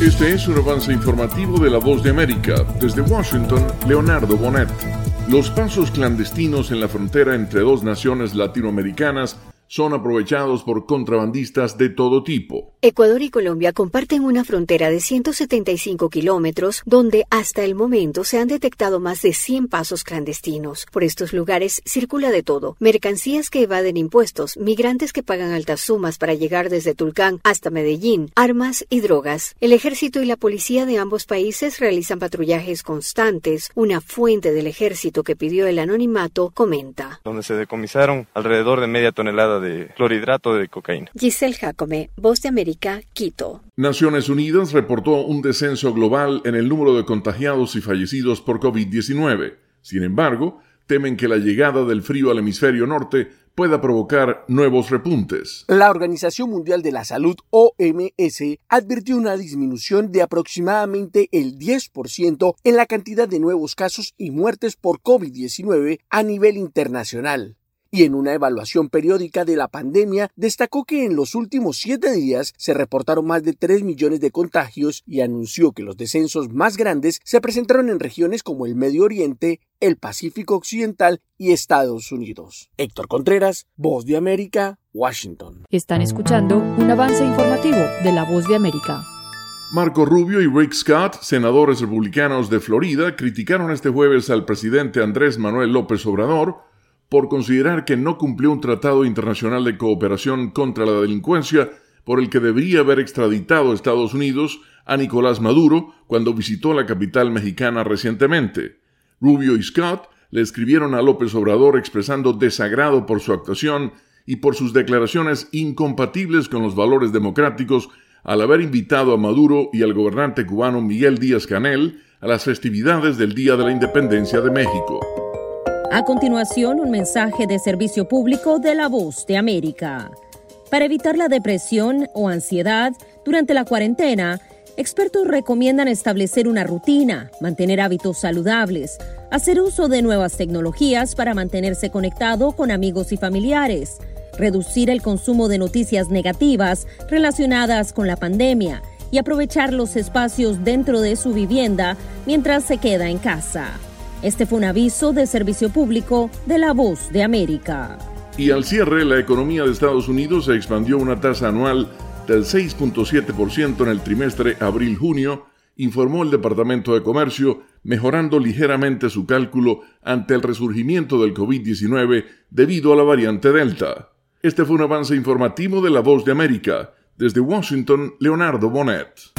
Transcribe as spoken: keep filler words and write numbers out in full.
Este es un avance informativo de La Voz de América. Desde Washington, Leonardo Bonet. Los pasos clandestinos en la frontera entre dos naciones latinoamericanas son aprovechados por contrabandistas de todo tipo. Ecuador y Colombia comparten una frontera de ciento setenta y cinco kilómetros, donde hasta el momento se han detectado más de cien pasos clandestinos. Por estos lugares circula de todo: mercancías que evaden impuestos, migrantes que pagan altas sumas para llegar desde Tulcán hasta Medellín, armas y drogas. El ejército y la policía de ambos países realizan patrullajes constantes. Una fuente del ejército que pidió el anonimato comenta: donde se decomisaron alrededor de media tonelada de clorhidrato de cocaína. Giselle Jacome, Voz de América, Quito. Naciones Unidas reportó un descenso global en el número de contagiados y fallecidos por covid diecinueve. Sin embargo, temen que la llegada del frío al hemisferio norte pueda provocar nuevos repuntes. La Organización Mundial de la Salud, O M S, advirtió una disminución de aproximadamente el diez por ciento en la cantidad de nuevos casos y muertes por covid diecinueve a nivel internacional. Y en una evaluación periódica de la pandemia, destacó que en los últimos siete días se reportaron más de tres millones de contagios y anunció que los descensos más grandes se presentaron en regiones como el Medio Oriente, el Pacífico Occidental y Estados Unidos. Héctor Contreras, Voz de América, Washington. Están escuchando un avance informativo de La Voz de América. Marco Rubio y Rick Scott, senadores republicanos de Florida, criticaron este jueves al presidente Andrés Manuel López Obrador por considerar que no cumplió un tratado internacional de cooperación contra la delincuencia por el que debería haber extraditado a Estados Unidos a Nicolás Maduro cuando visitó la capital mexicana recientemente. Rubio y Scott le escribieron a López Obrador expresando desagrado por su actuación y por sus declaraciones incompatibles con los valores democráticos al haber invitado a Maduro y al gobernante cubano Miguel Díaz-Canel a las festividades del Día de la Independencia de México. A continuación, un mensaje de servicio público de La Voz de América. Para evitar la depresión o ansiedad durante la cuarentena, expertos recomiendan establecer una rutina, mantener hábitos saludables, hacer uso de nuevas tecnologías para mantenerse conectado con amigos y familiares, reducir el consumo de noticias negativas relacionadas con la pandemia y aprovechar los espacios dentro de su vivienda mientras se queda en casa. Este fue un aviso de servicio público de La Voz de América. Y al cierre, la economía de Estados Unidos se expandió una tasa anual del seis punto siete por ciento en el trimestre abril-junio, informó el Departamento de Comercio, mejorando ligeramente su cálculo ante el resurgimiento del covid diecinueve debido a la variante Delta. Este fue un avance informativo de La Voz de América. Desde Washington, Leonardo Bonet.